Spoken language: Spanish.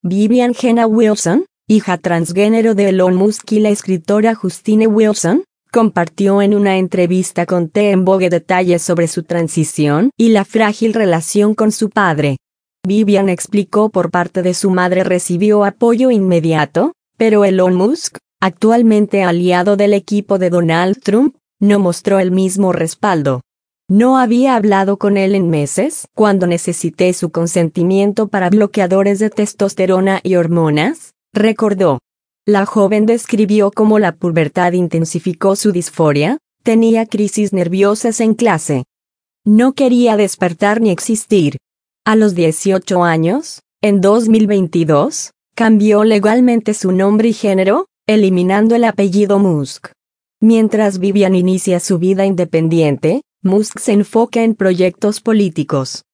Vivian Jenna Wilson, hija transgénero de Elon Musk y la escritora Justine Wilson, compartió en una entrevista con Teen Vogue detalles sobre su transición y la frágil relación con su padre. Vivian explicó por parte de su madre recibió apoyo inmediato, pero Elon Musk, actualmente aliado del equipo de Donald Trump, no mostró el mismo respaldo. No había hablado con él en meses, cuando necesité su consentimiento para bloqueadores de testosterona y hormonas, recordó. La joven describió cómo la pubertad intensificó su disforia, tenía crisis nerviosas en clase. No quería despertar ni existir. A los 18 años, en 2022, cambió legalmente su nombre y género, eliminando el apellido Musk. Mientras Vivian inicia su vida independiente, Musk se enfoca en proyectos políticos.